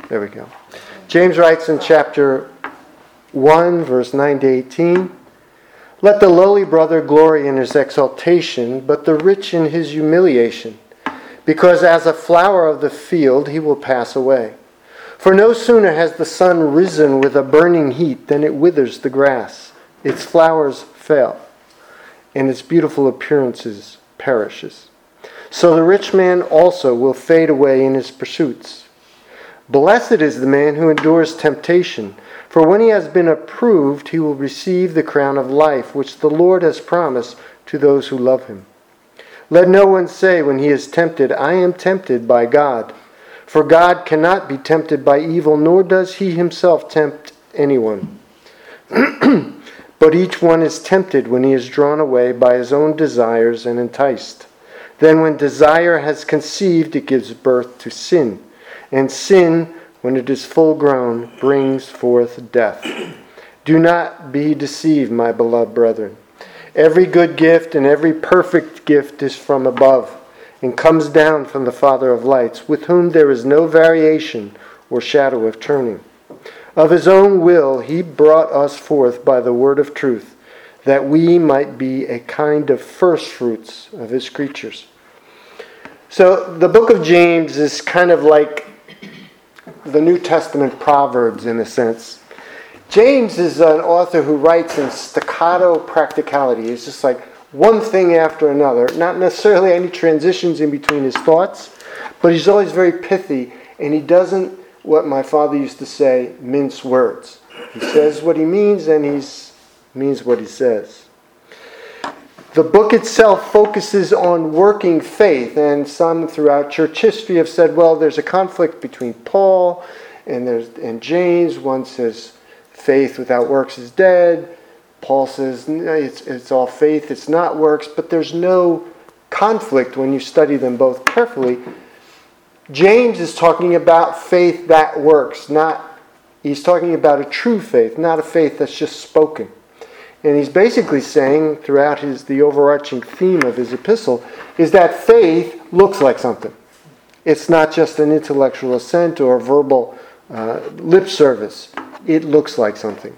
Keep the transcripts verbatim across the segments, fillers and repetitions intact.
There we go. James writes in chapter one, verse nine to eighteen, "Let the lowly brother glory in his exaltation, but the rich in his humiliation, because as a flower of the field he will pass away. For no sooner has the sun risen with a burning heat than it withers the grass. Its flowers fail, and its beautiful appearances perishes. So the rich man also will fade away in his pursuits. Blessed is the man who endures temptation, for when he has been approved, he will receive the crown of life, which the Lord has promised to those who love him. Let no one say when he is tempted, 'I am tempted by God.' For God cannot be tempted by evil, nor does he himself tempt anyone. But each one is tempted when he is drawn away by his own desires and enticed. Then when desire has conceived, it gives birth to sin. And sin, when it is full grown, brings forth death. Do not be deceived, my beloved brethren. Every good gift and every perfect gift is from above, and comes down from the Father of lights, with whom there is no variation or shadow of turning. Of his own will he brought us forth by the word of truth, that we might be a kind of first fruits of his creatures." So the book of James is kind of like the New Testament Proverbs in a sense. James is an author who writes in staccato practicality. It's just like one thing after another, not necessarily any transitions in between his thoughts, but he's always very pithy, and he doesn't, what my father used to say, mince words. He says what he means, and he means what he says. The book itself focuses on working faith, and some throughout church history have said, well, there's a conflict between Paul and there's and James. One says faith without works is dead. Paul says it's, it's all faith, it's not works, but there's no conflict when you study them both carefully. James is talking about faith that works, not, he's talking about a true faith, not a faith that's just spoken. And he's basically saying throughout his the overarching theme of his epistle is that faith looks like something. It's not just an intellectual assent or a verbal uh, lip service. It looks like something.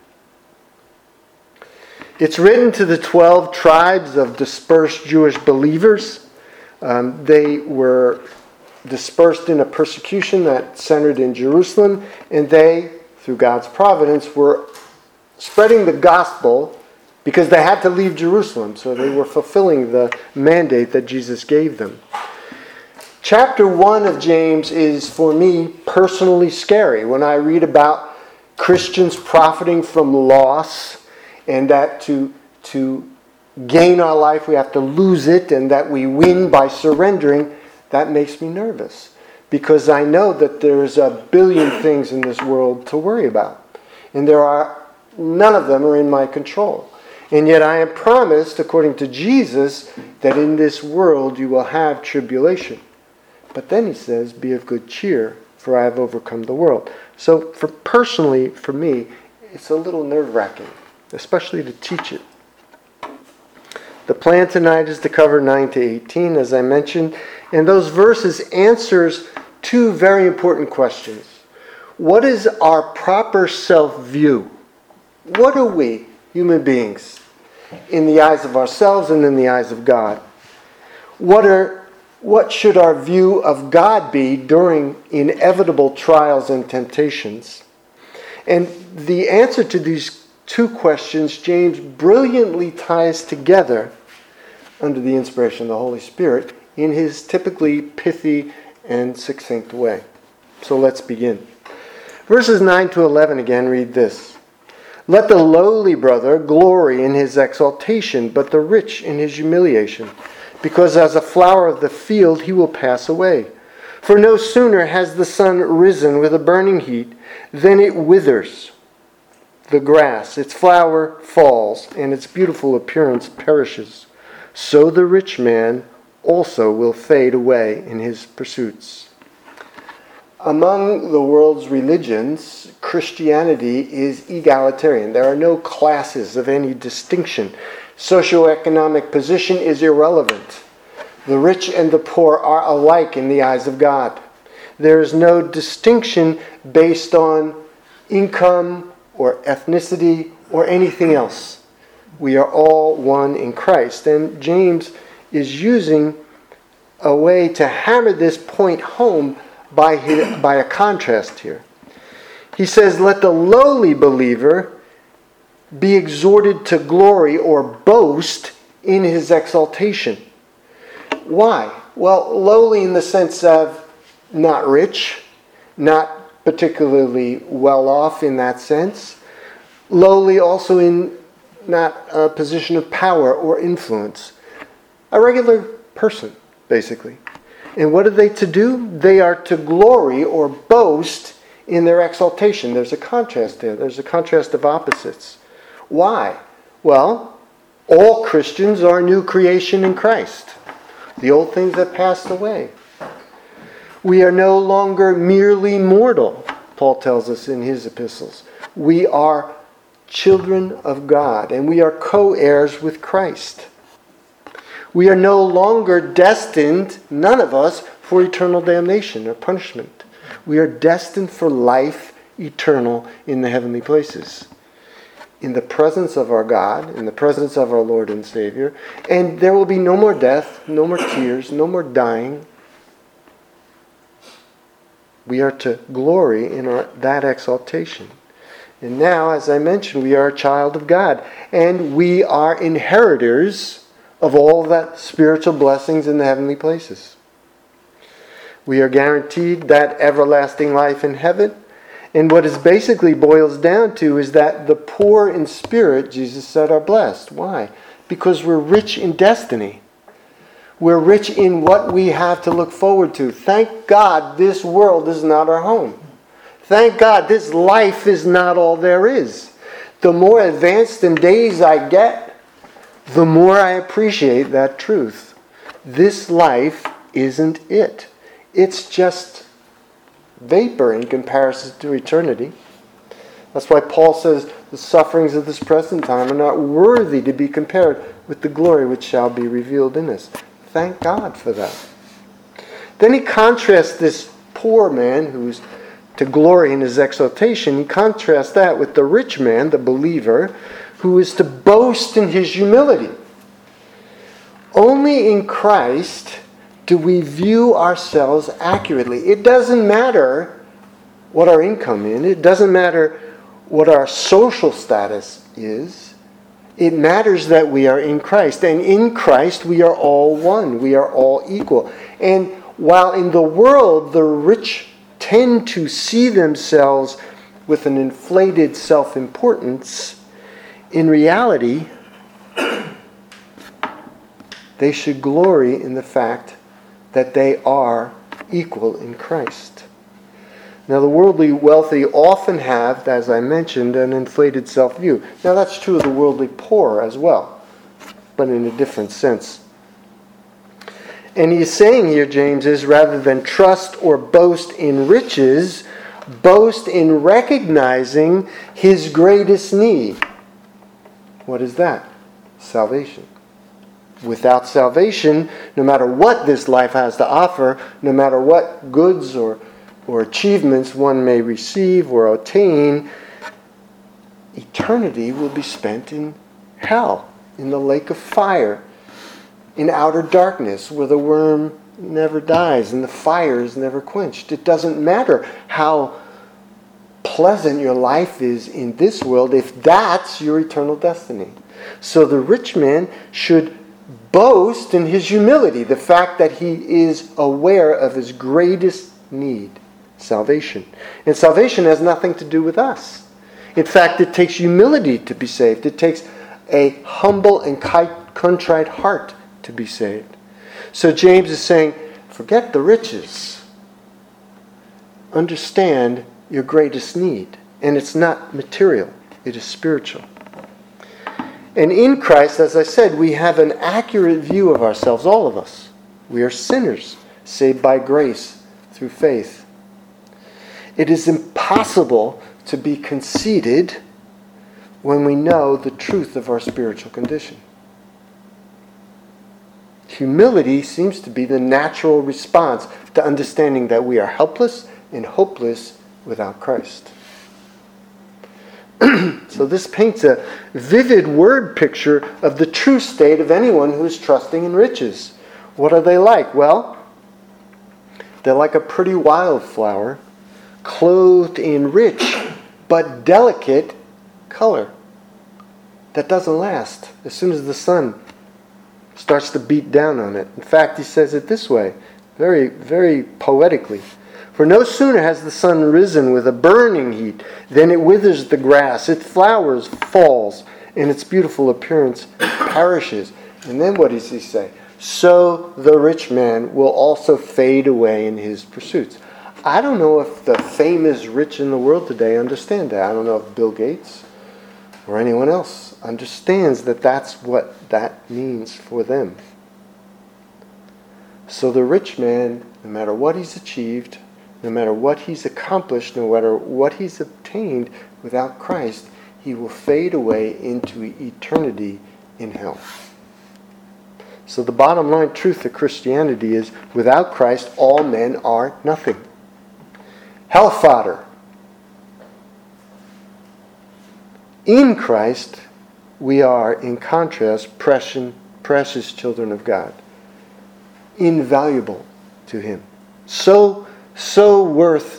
It's written to the twelve tribes of dispersed Jewish believers. Um, they were dispersed in a persecution that centered in Jerusalem, and they, through God's providence, were spreading the gospel because they had to leave Jerusalem, so they were fulfilling the mandate that Jesus gave them. Chapter one of James is, for me, personally scary. When I read about Christians profiting from loss, and that to, to gain our life we have to lose it, and that we win by surrendering, that makes me nervous. Because I know that there's a billion things in this world to worry about. And there are none of them are in my control. And yet I am promised, according to Jesus, that in this world you will have tribulation. But then he says, be of good cheer, for I have overcome the world. So for personally, for me, it's a little nerve-wracking, especially to teach it. The plan tonight is to cover nine to eighteen, as I mentioned. And those verses answers two very important questions. What is our proper self-view? What are we, human beings, in the eyes of ourselves and in the eyes of God? What are what should our view of God be during inevitable trials and temptations? And the answer to these two questions, James brilliantly ties together under the inspiration of the Holy Spirit in his typically pithy and succinct way. So let's begin. Verses nine to eleven again read this. Let the lowly brother glory in his exaltation, but the rich in his humiliation, because as a flower of the field he will pass away. For no sooner has the sun risen with a burning heat than it withers the grass, its flower falls, and its beautiful appearance perishes. So the rich man also will fade away in his pursuits. Among the world's religions, Christianity is egalitarian. There are no classes of any distinction. Socioeconomic position is irrelevant. The rich and the poor are alike in the eyes of God. There is no distinction based on income or ethnicity or anything else. We are all one in Christ. And James is using a way to hammer this point home by, his, by a contrast here. He says, let the lowly believer be exhorted to glory or boast in his exaltation. Why? Well, lowly in the sense of not rich, not particularly well off in that sense. Lowly also in not a position of power or influence. A regular person, basically. And what are they to do? They are to glory or boast in their exaltation. There's a contrast there. There's a contrast of opposites. Why? Well, all Christians are new creation in Christ. The old things have passed away. We are no longer merely mortal, Paul tells us in his epistles. We are children of God, and we are co-heirs with Christ. We are no longer destined, none of us, for eternal damnation or punishment. We are destined for life eternal in the heavenly places, in the presence of our God, in the presence of our Lord and Savior. And there will be no more death, no more tears, no more dying. We are to glory in our, that exaltation. And now, as I mentioned, we are a child of God. And we are inheritors of all that spiritual blessings in the heavenly places. We are guaranteed that everlasting life in heaven. And what it basically boils down to is that the poor in spirit, Jesus said, are blessed. Why? Because we're rich in destiny. We're rich in what we have to look forward to. Thank God this world is not our home. Thank God this life is not all there is. The more advanced in days I get, the more I appreciate that truth. This life isn't it. It's just vapor in comparison to eternity. That's why Paul says the sufferings of this present time are not worthy to be compared with the glory which shall be revealed in us. Thank God for that. Then he contrasts this poor man who's to glory in his exaltation. He contrasts that with the rich man, the believer, who is to boast in his humility. Only in Christ do we view ourselves accurately. It doesn't matter what our income is. It doesn't matter what our social status is. It matters that we are in Christ. And in Christ we are all one. We are all equal. And while in the world the rich tend to see themselves with an inflated self-importance, in reality they should glory in the fact that they are equal in Christ. Now, the worldly wealthy often have, as I mentioned, an inflated self-view. Now, that's true of the worldly poor as well, but in a different sense. And he's saying here, James, is rather than trust or boast in riches, boast in recognizing his greatest need. What is that? Salvation. Without salvation, no matter what this life has to offer, no matter what goods or, or achievements one may receive or attain, eternity will be spent in hell, in the lake of fire, in outer darkness, where the worm never dies and the fire is never quenched. It doesn't matter how pleasant your life is in this world if that's your eternal destiny. So the rich man should boast in his humility, the fact that he is aware of his greatest need, salvation. And salvation has nothing to do with us. In fact, it takes humility to be saved. It takes a humble and contrite heart to be saved. So James is saying, forget the riches. Understand your greatest need. And it's not material, it is spiritual. And in Christ, as I said, we have an accurate view of ourselves, all of us. We are sinners, saved by grace through faith. It is impossible to be conceited when we know the truth of our spiritual condition. Humility seems to be the natural response to understanding that we are helpless and hopeless without Christ. So this paints a vivid word picture of the true state of anyone who is trusting in riches. What are they like? Well, they're like a pretty wildflower, clothed in rich but delicate color that doesn't last as soon as the sun starts to beat down on it. In fact, he says it this way, very, very poetically. For no sooner has the sun risen with a burning heat than it withers the grass, its flowers falls, and its beautiful appearance perishes. And then what does he say? So the rich man will also fade away in his pursuits. I don't know if the famous rich in the world today understand that. I don't know if Bill Gates or anyone else understands that that's what that means for them. So the rich man, no matter what he's achieved, no matter what he's accomplished, no matter what he's obtained without Christ, he will fade away into eternity in hell. So the bottom line truth of Christianity is, without Christ, all men are nothing. Hell fodder. In Christ, we are, in contrast, precious, precious children of God. Invaluable to Him. So, so worth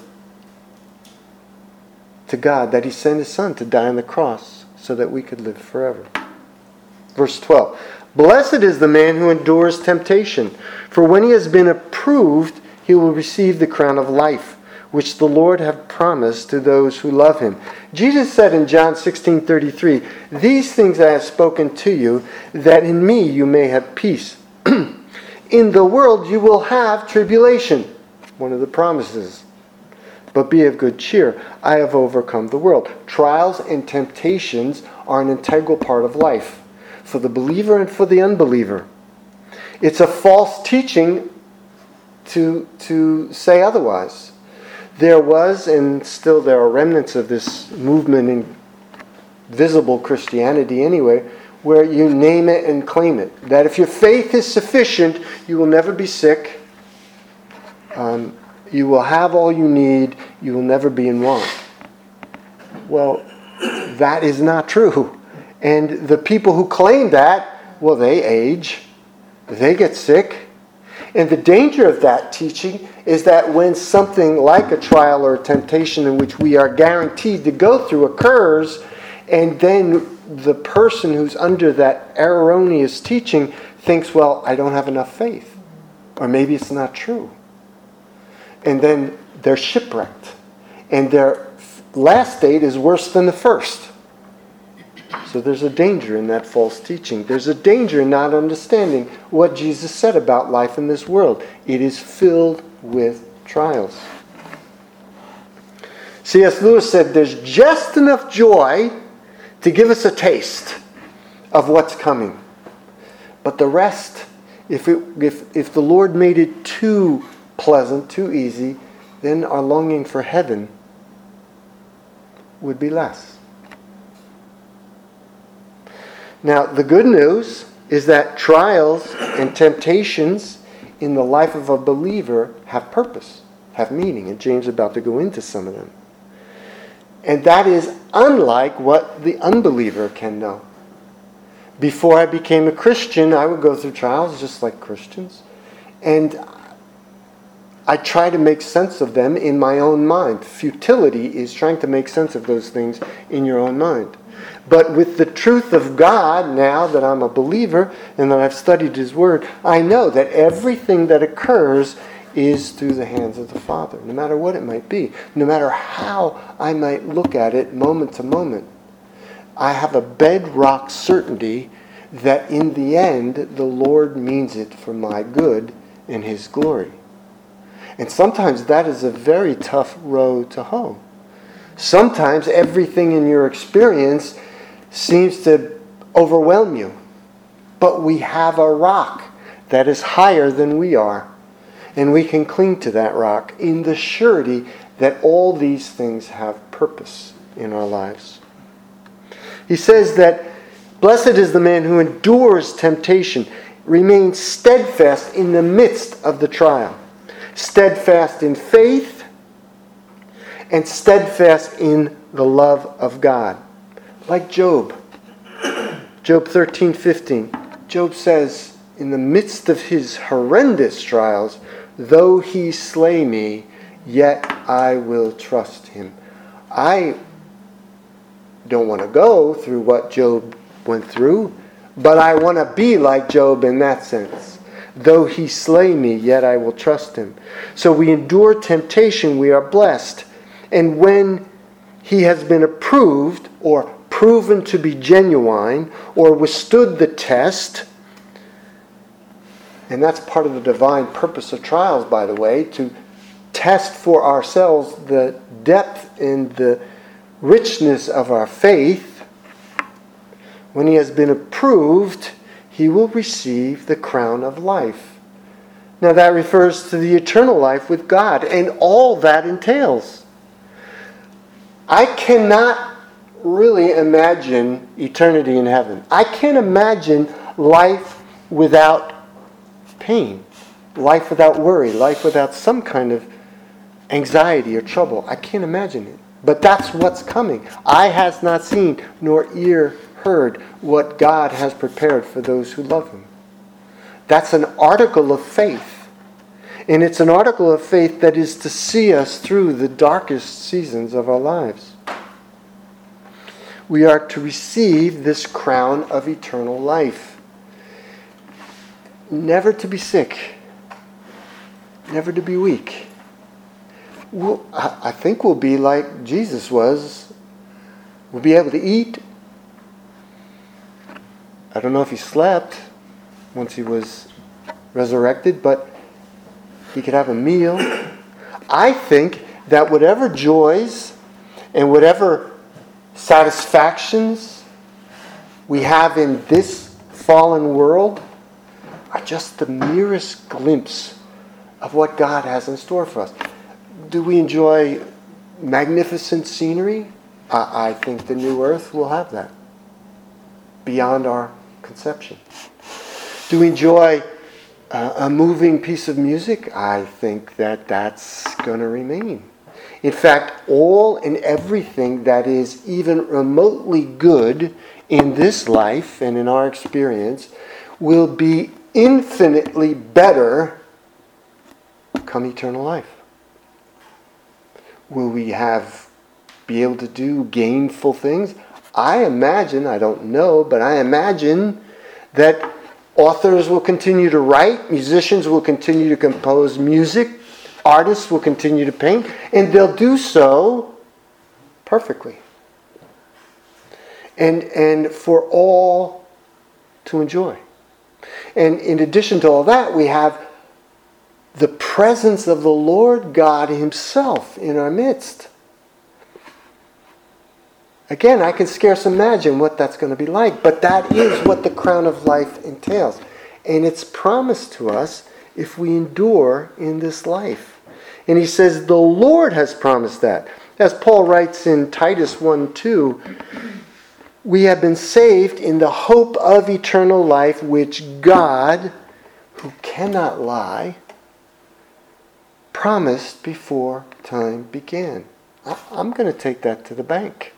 to God that He sent His Son to die on the cross so that we could live forever. Verse twelve. Blessed is the man who endures temptation, for when he has been approved, he will receive the crown of life, which the Lord hath promised to those who love Him. Jesus said in John sixteen thirty-three, These things I have spoken to you, that in me you may have peace. In the world you will have tribulation. One of the promises. But be of good cheer. I have overcome the world. Trials and temptations are an integral part of life, for the believer and for the unbeliever. It's a false teaching to, to say otherwise. There was, and still there are remnants of this movement in visible Christianity anyway, where you name it and claim it. That if your faith is sufficient, you will never be sick. Um, you will have all you need. You will never be in want. Well, that is not true. And the people who claim that, well, they age. They get sick. And the danger of that teaching is that when something like a trial or a temptation in which we are guaranteed to go through occurs, and then the person who's under that erroneous teaching thinks, well, I don't have enough faith. Or maybe it's not true. And then they're shipwrecked. And their last state is worse than the first. So there's a danger in that false teaching. There's a danger in not understanding what Jesus said about life in this world. It is filled with trials. C S Lewis said there's just enough joy to give us a taste of what's coming. But the rest, if it, if, if the Lord made it too pleasant, too easy, then our longing for heaven would be less. Now, the good news is that trials and temptations in the life of a believer have purpose, have meaning, and James is about to go into some of them. And that is unlike what the unbeliever can know. Before I became a Christian, I would go through trials just like Christians, and I try to make sense of them in my own mind. Futility is trying to make sense of those things in your own mind. But with the truth of God, now that I'm a believer and that I've studied His Word, I know that everything that occurs is through the hands of the Father, no matter what it might be, no matter how I might look at it moment to moment. I have a bedrock certainty that in the end, the Lord means it for my good and His glory. And sometimes that is a very tough road to hoe. Sometimes everything in your experience seems to overwhelm you. But we have a rock that is higher than we are. And we can cling to that rock in the surety that all these things have purpose in our lives. He says that blessed is the man who endures temptation. remain steadfast in the midst of the trial. Steadfast in faith and steadfast in the love of God. Like Job. Job thirteen fifteen. Job says, in the midst of his horrendous trials, though he slay me, yet I will trust him. I don't want to go through what Job went through, but I want to be like Job in that sense. Though he slay me, yet I will trust him. So we endure temptation, we are blessed. And when he has been approved or proven to be genuine or withstood the test, and that's part of the divine purpose of trials, by the way, to test for ourselves the depth and the richness of our faith. When he has been approved, he will receive the crown of life. Now that refers to the eternal life with God and all that entails. I cannot really imagine eternity in heaven. I can't imagine life without pain, life without worry, life without some kind of anxiety or trouble. I can't imagine it. But that's what's coming. Eye has not seen, nor ear heard what God has prepared for those who love him. That's an article of faith. And it's an article of faith that is to see us through the darkest seasons of our lives. We are to receive this crown of eternal life. Never to be sick. Never to be weak. We'll, I think we'll be like Jesus was. We'll be able to eat. I don't know if he slept once he was resurrected, but he could have a meal. I think that whatever joys and whatever satisfactions we have in this fallen world are just the merest glimpse of what God has in store for us. Do we enjoy magnificent scenery? I, I think the new earth will have that beyond our conception. Do we enjoy uh, a moving piece of music? I think that that's going to remain. In fact, all and everything that is even remotely good in this life and in our experience will be infinitely better come eternal life. Will we have be able to do gainful things? I imagine, I don't know, but I imagine that authors will continue to write, musicians will continue to compose music, artists will continue to paint, and they'll do so perfectly. And, and for all to enjoy. And in addition to all that, we have the presence of the Lord God himself in our midst. Again, I can scarce imagine what that's going to be like, but that is what the crown of life entails. And it's promised to us if we endure in this life. And he says the Lord has promised that. As Paul writes in Titus one two, we have been saved in the hope of eternal life, which God, who cannot lie, promised before time began. I'm going to take that to the bank.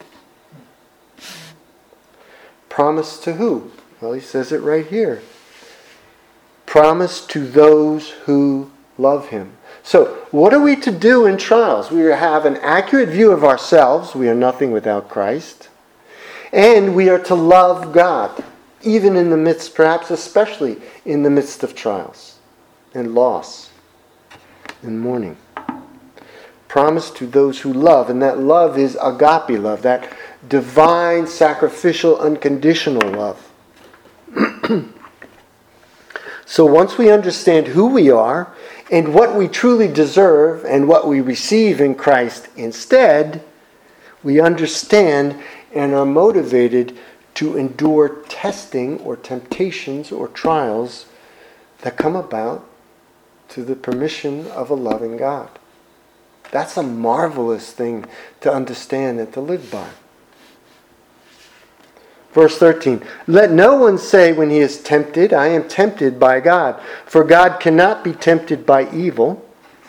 Promise to who? Well, he says it right here. Promise to those who love him. So, what are we to do in trials? We have an accurate view of ourselves. We are nothing without Christ. And we are to love God, even in the midst, perhaps especially in the midst of trials and loss and mourning. Promise to those who love, and that love is agape love, that divine, sacrificial, unconditional love. So once we understand who we are and what we truly deserve and what we receive in Christ instead, we understand and are motivated to endure testing or temptations or trials that come about through the permission of a loving God. That's a marvelous thing to understand and to live by. Verse thirteen, let no one say when he is tempted, I am tempted by God. For God cannot be tempted by evil,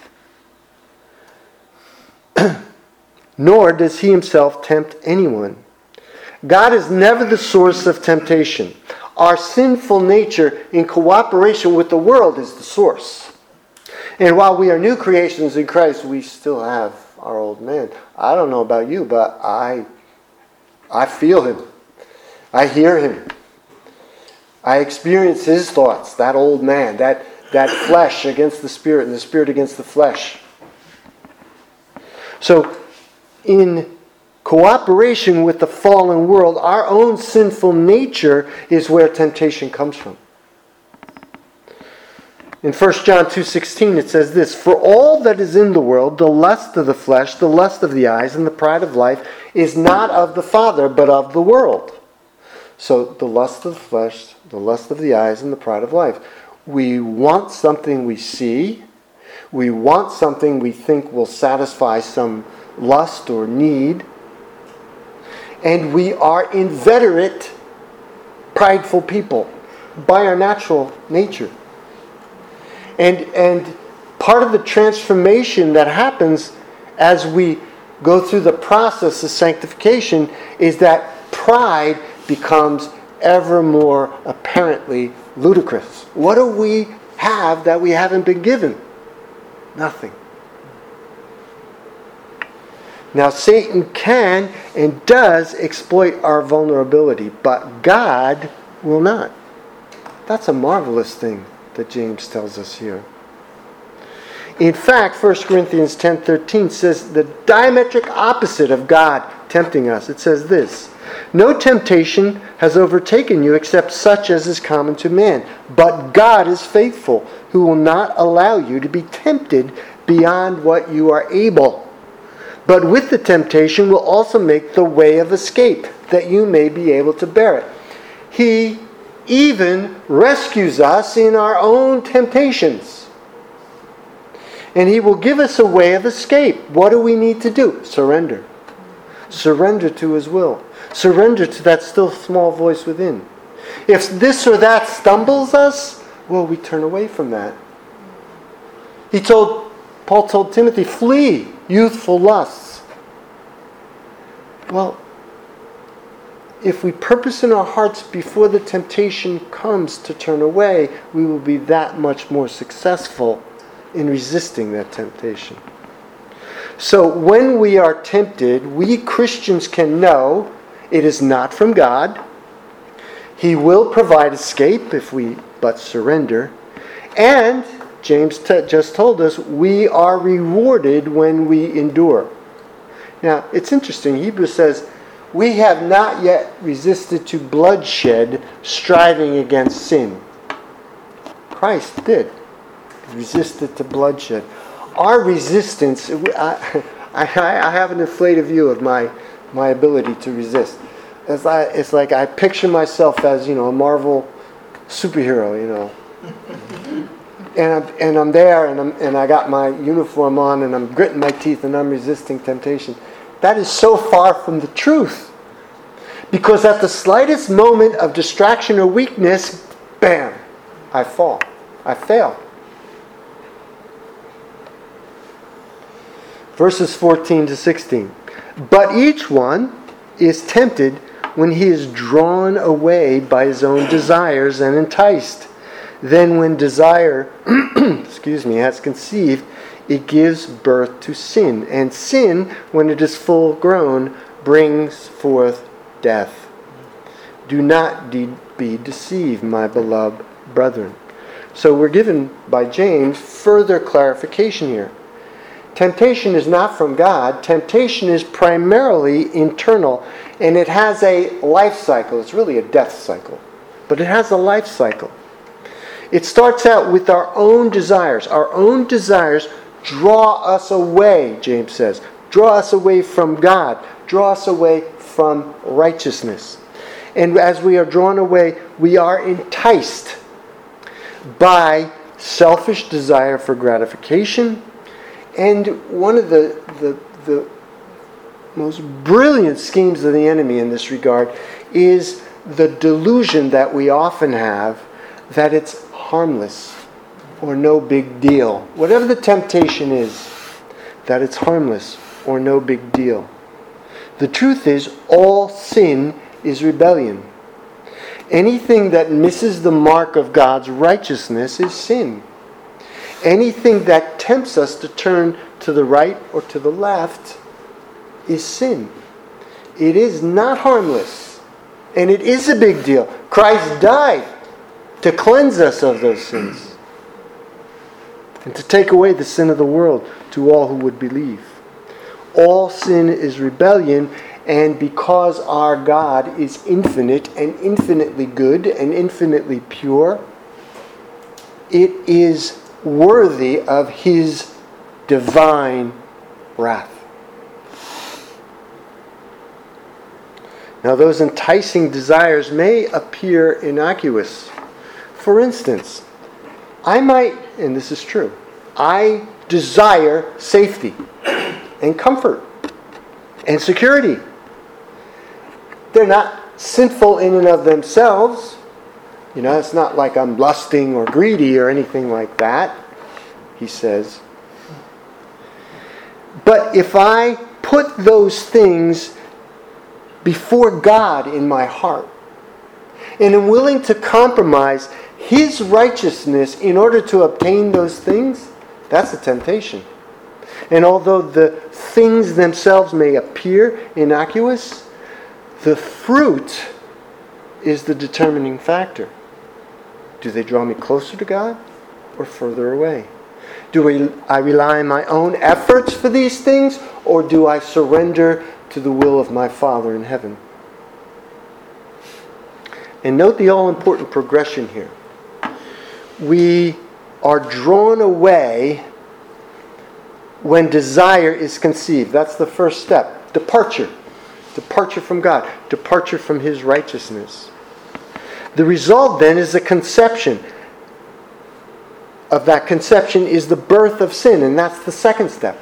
nor does he himself tempt anyone. God is never the source of temptation. Our sinful nature in cooperation with the world is the source. And while we are new creations in Christ, we still have our old man. I don't know about you, but I, I feel him. I hear him. I experience his thoughts, that old man, that, that flesh against the spirit and the spirit against the flesh. So, in cooperation with the fallen world, our own sinful nature is where temptation comes from. In First John two sixteen it says this, for all that is in the world, the lust of the flesh, the lust of the eyes, and the pride of life, is not of the Father, but of the world. So the lust of the flesh, the lust of the eyes, and the pride of life. We want something we see. We want something we think will satisfy some lust or need. And we are inveterate, prideful people by our natural nature. And, and part of the transformation that happens as we go through the process of sanctification is that pride becomes ever more apparently ludicrous. What do we have that we haven't been given? Nothing. Now, Satan can and does exploit our vulnerability, but God will not. That's a marvelous thing that James tells us here. In fact, First Corinthians ten thirteen says the diametric opposite of God tempting us. It says this, no temptation has overtaken you except such as is common to man, but God is faithful, who will not allow you to be tempted beyond what you are able. But with the temptation will also make the way of escape, that you may be able to bear it. He even rescues us in our own temptations. And he will give us a way of escape. What do we need to do? Surrender. Surrender to his will. Surrender to that still small voice within. If this or that stumbles us, well, we turn away from that. He told, Paul told Timothy, flee youthful lusts. Well, if we purpose in our hearts before the temptation comes to turn away, we will be that much more successful in resisting that temptation. So when we are tempted, we Christians can know it is not from God. He will provide escape if we but surrender. And James t- just told us we are rewarded when we endure. Now, it's interesting. Hebrews says, we have not yet resisted to bloodshed, striving against sin. Christ did. He resisted to bloodshed. Our resistance, I, I, I have an inflated view of my, my ability to resist. It's like, it's like I picture myself as, you know, a Marvel superhero, you know. And I'm, and I'm there, and, I'm, and I got my uniform on, and I'm gritting my teeth, and I'm resisting temptation. That is so far from the truth. Because at the slightest moment of distraction or weakness, bam, I fall. I fail. Verses fourteen to sixteen. But each one is tempted when he is drawn away by his own desires and enticed. Then when desire, excuse me, has conceived, it gives birth to sin. And sin, when it is full grown, brings forth death. Do not de- be deceived, my beloved brethren. So we're given by James further clarification here. Temptation is not from God. Temptation is primarily internal, and it has a life cycle. It's really a death cycle, but it has a life cycle. It starts out with our own desires. Our own desires draw us away, James says. Draw us away from God. Draw us away from righteousness. And as we are drawn away, we are enticed by selfish desire for gratification. And one of the, the, the most brilliant schemes of the enemy in this regard is the delusion that we often have that it's harmless or no big deal. Whatever the temptation is, that it's harmless or no big deal. The truth is, all sin is rebellion. Anything that misses the mark of God's righteousness is sin. Anything that tempts us to turn to the right or to the left is sin. It is not harmless, and it is a big deal. Christ died to cleanse us of those sins and to take away the sin of the world to all who would believe. All sin is rebellion, and because our God is infinite and infinitely good and infinitely pure, it is worthy of His divine wrath. Now, those enticing desires may appear innocuous. For instance, I might, and this is true, I desire safety and comfort and security. They're not sinful in and of themselves. You know, it's not like I'm lusting or greedy or anything like that, he says. But if I put those things before God in my heart and am willing to compromise His righteousness in order to obtain those things, that's a temptation. And although the things themselves may appear innocuous, the fruit is the determining factor. Do they draw me closer to God or further away? Do I rely on my own efforts for these things, or do I surrender to the will of my Father in heaven? And note the all-important progression here. We are drawn away when desire is conceived. That's the first step. Departure. Departure from God. Departure from His righteousness. The result then is a conception. Of that conception is the birth of sin, and that's the second step.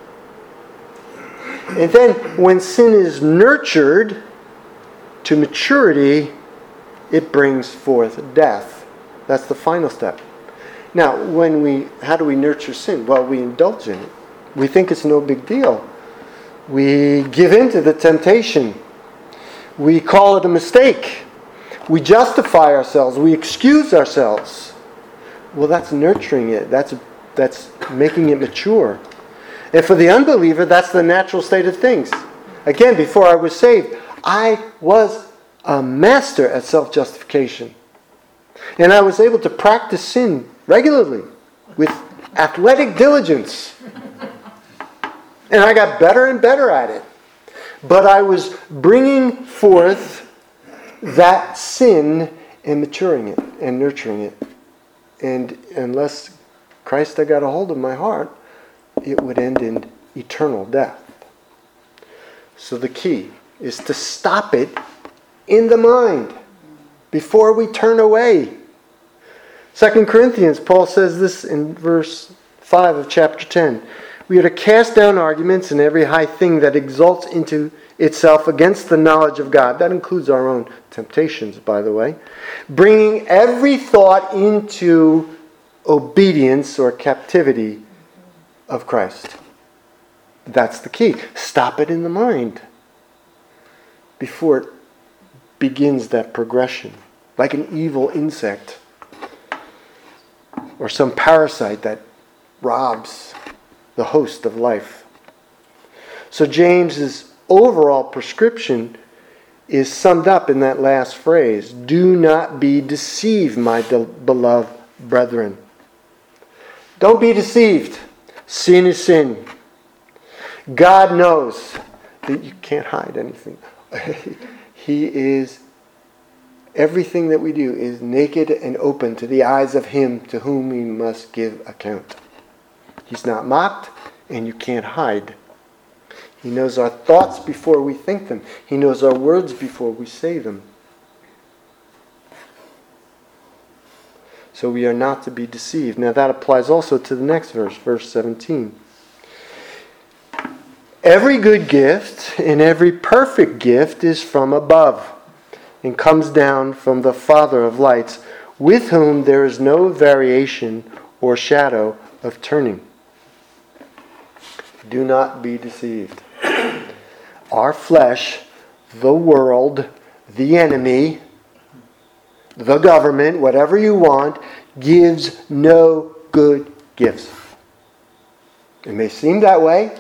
And then when sin is nurtured to maturity, it brings forth death. That's the final step. Now, when we, how do we nurture sin? Well, we indulge in it. We think it's no big deal. We give in to the temptation. We call it a mistake. We justify ourselves. We excuse ourselves. Well, that's nurturing it. That's that's making it mature. And for the unbeliever, that's the natural state of things. Again, before I was saved, I was a master at self-justification. And I was able to practice sin regularly with athletic diligence. And I got better and better at it. But I was bringing forth that sin and maturing it and nurturing it. And unless Christ had got a hold of my heart, it would end in eternal death. So the key is to stop it in the mind before we turn away. Second Corinthians, Paul says this in verse five of chapter ten. We are to cast down arguments and every high thing that exalts into itself against the knowledge of God. That includes our own temptations, by the way. Bringing every thought into obedience or captivity of Christ. That's the key. Stop it in the mind before it begins that progression. Like an evil insect or some parasite that robs the host of life. So James's overall prescription is summed up in that last phrase. Do not be deceived, my de- beloved brethren. Don't be deceived. Sin is sin. God knows that you can't hide anything. He is, everything that we do is naked and open to the eyes of Him to whom we must give account. He's not mocked, and you can't hide. He knows our thoughts before we think them. He knows our words before we say them. So we are not to be deceived. Now that applies also to the next verse, verse seventeen. Every good gift and every perfect gift is from above and comes down from the Father of lights, with whom there is no variation or shadow of turning. Do not be deceived. Our flesh, the world, the enemy, the government, whatever you want, gives no good gifts. It may seem that way,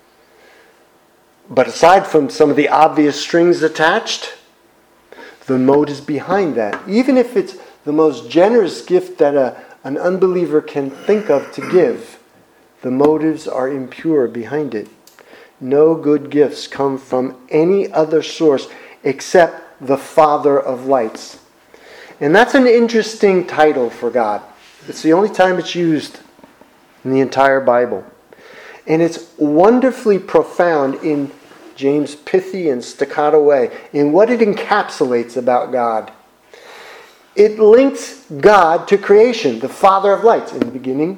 but aside from some of the obvious strings attached, the motives behind that, even if it's the most generous gift that a, an unbeliever can think of to give, the motives are impure behind it. No good gifts come from any other source except the Father of lights. And that's an interesting title for God. It's the only time it's used in the entire Bible. And it's wonderfully profound in James' pithy and staccato way, in what it encapsulates about God. It links God to creation, the Father of lights. In the beginning,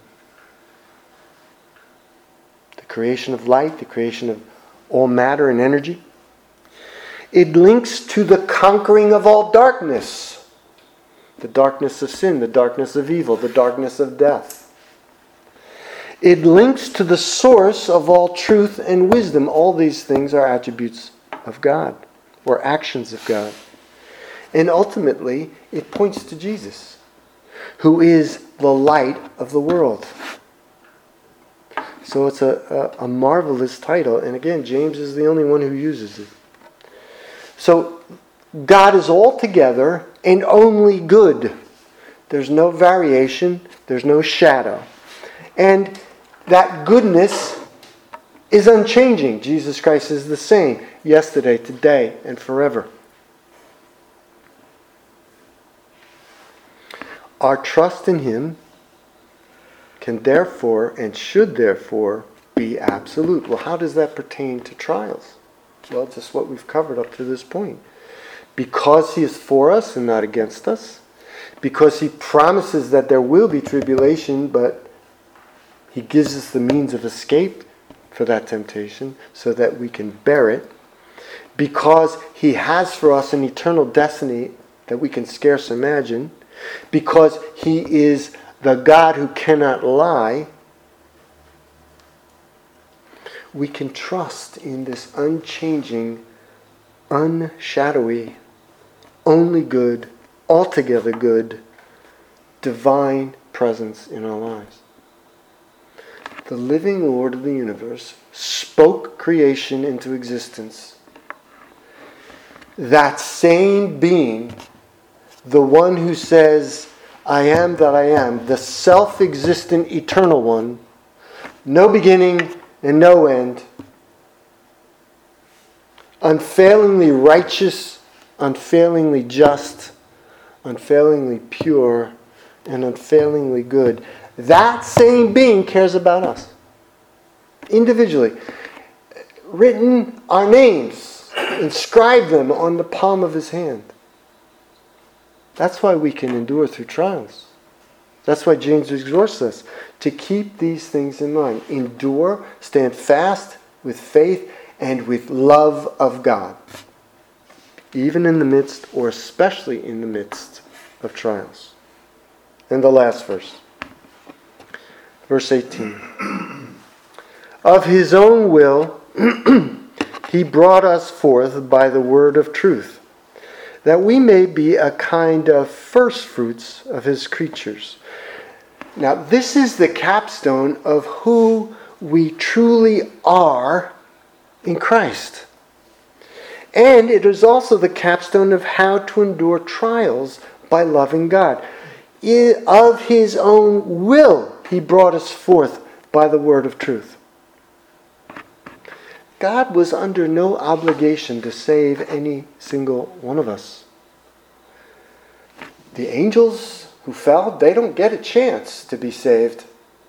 the creation of light, the creation of all matter and energy. It links to the conquering of all darkness. The darkness of sin, the darkness of evil, the darkness of death. It links to the source of all truth and wisdom. All these things are attributes of God, or actions of God. And ultimately, it points to Jesus, who is the light of the world. So it's a, a, a marvelous title. And again, James is the only one who uses it. So God is altogether and only good. There's no variation. There's no shadow. And that goodness is unchanging. Jesus Christ is the same yesterday, today, and forever. Our trust in Him can therefore and should therefore be absolute. Well, how does that pertain to trials? Well, it's just what we've covered up to this point. Because He is for us and not against us. Because He promises that there will be tribulation, but He gives us the means of escape for that temptation so that we can bear it. Because He has for us an eternal destiny that we can scarce imagine. Because He is the God who cannot lie. We can trust in this unchanging, unshadowy, only good, altogether good, divine presence in our lives. The living Lord of the universe spoke creation into existence. That same being, the one who says, I am that I am, the self-existent eternal one, no beginning and no end, unfailingly righteous, unfailingly just, unfailingly pure, and unfailingly good. That same being cares about us. Individually. Written our names. Inscribed them on the palm of His hand. That's why we can endure through trials. That's why James exhorts us to keep these things in mind. Endure, stand fast with faith and with love of God. Even in the midst, or especially in the midst of trials. And the last verse. Verse eighteen. Of His own will, He brought us forth by the word of truth, that we may be a kind of first fruits of His creatures. Now, this is the capstone of who we truly are in Christ. And it is also the capstone of how to endure trials by loving God. Of His own will, He brought us forth by the word of truth. God was under no obligation to save any single one of us. The angels who fell, they don't get a chance to be saved.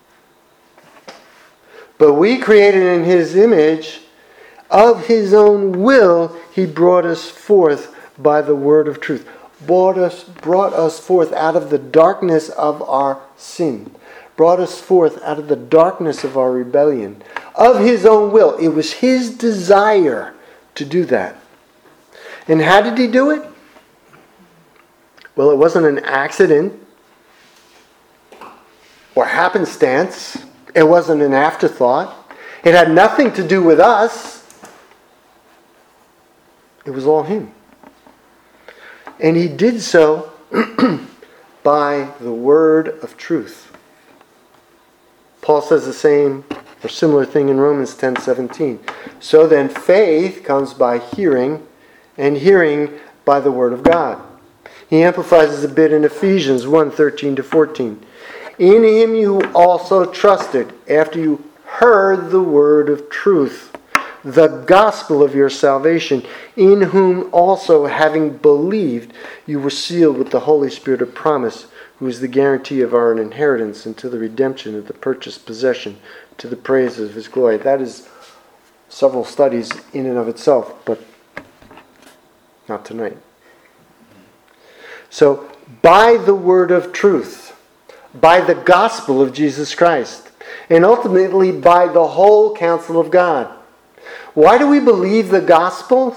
But we, created in His image, of His own will, He brought us forth by the word of truth. Brought us, brought us forth out of the darkness of our sin. Brought us forth out of the darkness of our rebellion. Of His own will. It was His desire to do that. And how did He do it? Well, it wasn't an accident or happenstance. It wasn't an afterthought. It had nothing to do with us. It was all Him. And He did so by the word of truth. Paul says the same or similar thing in Romans ten seventeen. So then faith comes by hearing, and hearing by the word of God. He emphasizes a bit in Ephesians one thirteen to fourteen. In Him you also trusted, after you heard the word of truth, the gospel of your salvation, in whom also, having believed, you were sealed with the Holy Spirit of promise, who is the guarantee of our inheritance until the redemption of the purchased possession, to the praise of His glory. That is several studies in and of itself, but not tonight. So, by the word of truth, by the gospel of Jesus Christ, and ultimately by the whole counsel of God. Why do we believe the gospel?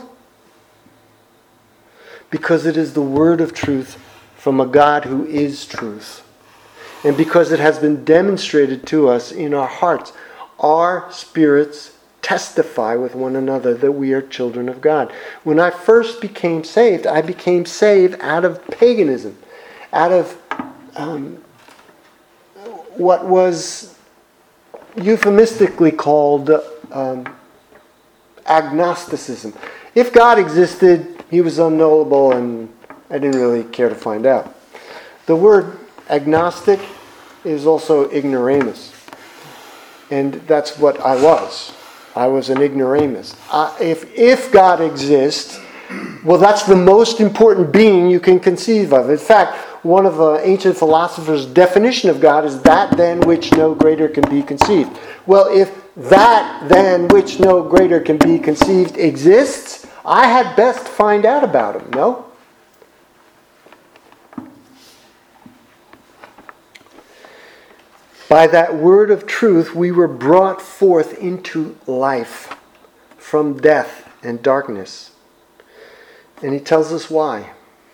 Because it is the word of truth from a God who is truth. And because it has been demonstrated to us in our hearts. Our spirits testify with one another that we are children of God. When I first became saved, I became saved out of paganism, out of um, what was euphemistically called um, agnosticism. If God existed, He was unknowable, and I didn't really care to find out. The word agnostic is also ignoramus. And that's what I was. I was an ignoramus. I, if, if God exists, well, that's the most important being you can conceive of. In fact, one of the ancient philosophers' definition of God is that than which no greater can be conceived. Well, if that than which no greater can be conceived exists, I had best find out about Him, no? By that word of truth, we were brought forth into life from death and darkness. And He tells us why.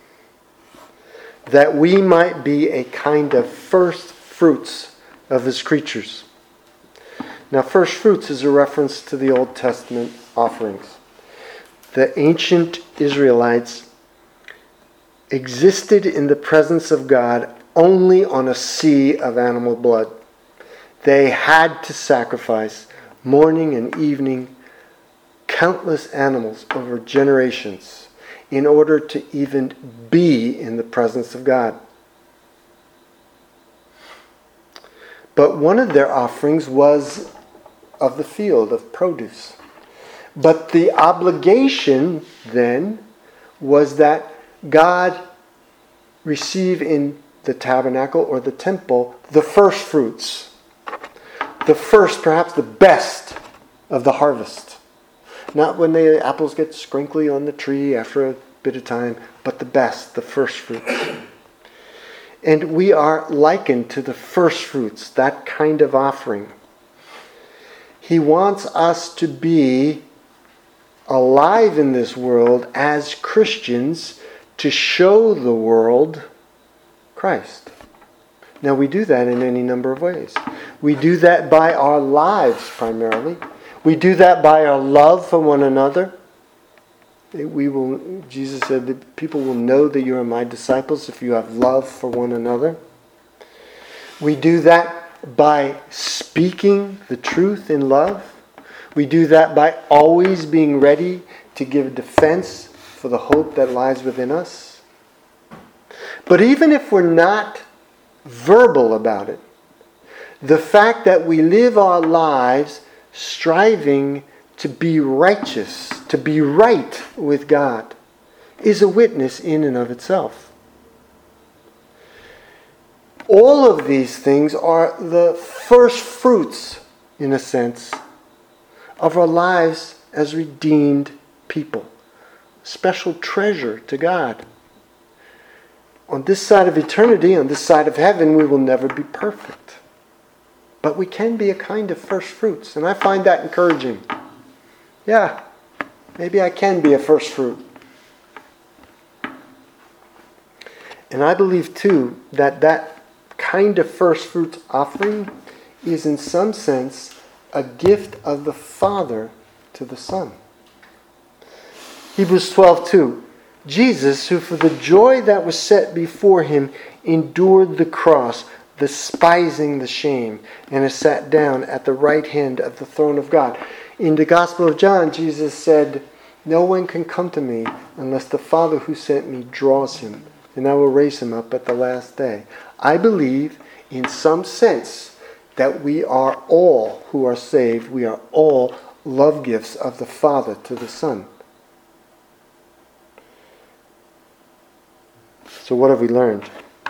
That we might be a kind of first fruits of His creatures. Now, first fruits is a reference to the Old Testament offerings. The ancient Israelites existed in the presence of God only on a sea of animal blood. They had to sacrifice morning and evening countless animals over generations in order to even be in the presence of God. But one of their offerings was of the field, of produce. But the obligation then was that God receive in the tabernacle or the temple the first fruits. The first, perhaps the best of the harvest. Not when the apples get sprinkly on the tree after a bit of time, but the best, the first fruits. And we are likened to the first fruits, that kind of offering. He wants us to be alive in this world as Christians to show the world Christ. Now we do that in any number of ways. We do that by our lives primarily. We do that by our love for one another. We will. Jesus said that people will know that you are my disciples if you have love for one another. We do that by speaking the truth in love. We do that by always being ready to give defense for the hope that lies within us. But even if we're not verbal about it, the fact that we live our lives striving to be righteous, to be right with God, is a witness in and of itself. All of these things are the first fruits, in a sense, of our lives as redeemed people. Special treasure to God. On this side of eternity, on this side of heaven, we will never be perfect. But we can be a kind of first fruits, and I find that encouraging. Yeah, maybe I can be a first fruit. And I believe too that that kind of first fruits offering is in some sense a gift of the Father to the Son. Hebrews twelve two. Jesus, who for the joy that was set before him endured the cross, despising the shame, and has sat down at the right hand of the throne of God. In the Gospel of John, Jesus said, "No one can come to me unless the Father who sent me draws him, and I will raise him up at the last day." I believe, in some sense, that we are all who are saved, we are all love gifts of the Father to the Son. So what have we learned?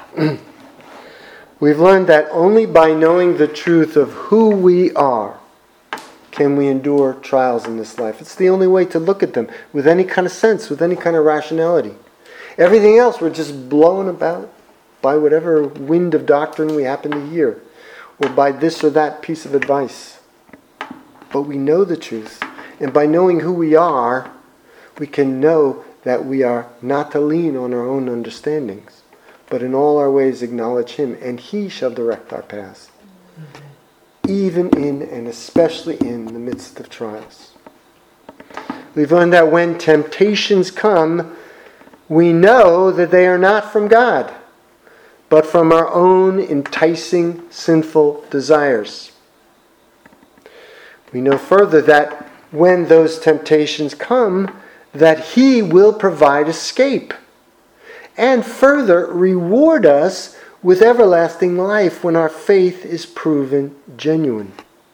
We've learned that only by knowing the truth of who we are can we endure trials in this life. It's the only way to look at them with any kind of sense, with any kind of rationality. Everything else we're just blown about by whatever wind of doctrine we happen to hear, or by this or that piece of advice. But we know the truth, and by knowing who we are, we can know that we are not to lean on our own understandings, but in all our ways acknowledge Him, and He shall direct our paths, even in and especially in the midst of trials. We've learned that when temptations come, we know that they are not from God, but from our own enticing sinful desires. We know further that when those temptations come, that He will provide escape, and further reward us with everlasting life when our faith is proven genuine.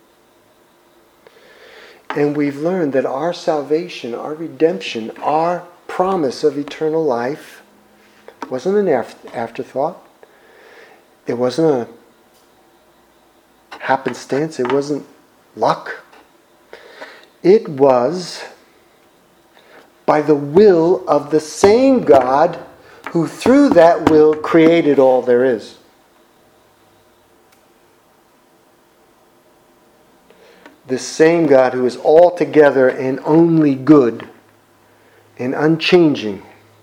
And we've learned that our salvation, our redemption, our promise of eternal life wasn't an afterthought. It wasn't a happenstance. It wasn't luck. It was by the will of the same God who through that will created all there is. The same God who is altogether and only good and unchanging,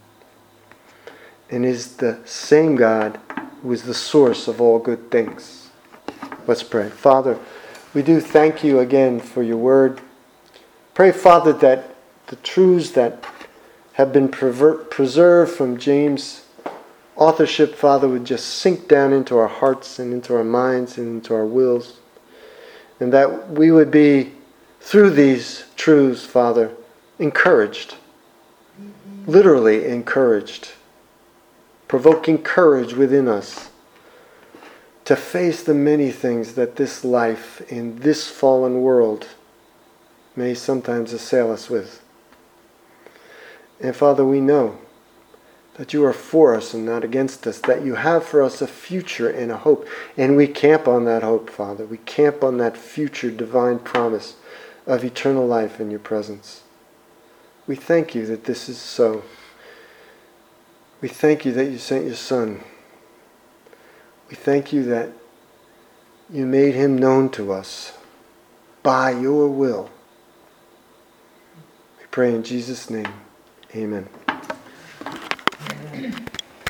and is the same God who is the source of all good things. Let's pray. Father, we do thank you again for your word. Pray, Father, that the truths that have been perver- preserved from James' authorship, Father, would just sink down into our hearts and into our minds and into our wills. And that we would be, through these truths, Father, encouraged. Literally encouraged. Provoking courage within us to face the many things that this life in this fallen world may sometimes assail us with. And Father, we know that you are for us and not against us, that you have for us a future and a hope. And we camp on that hope, Father. We camp on that future divine promise of eternal life in your presence. We thank you that this is so. We thank you that you sent your Son. We thank you that you made him known to us by your will. We pray in Jesus' name. Amen.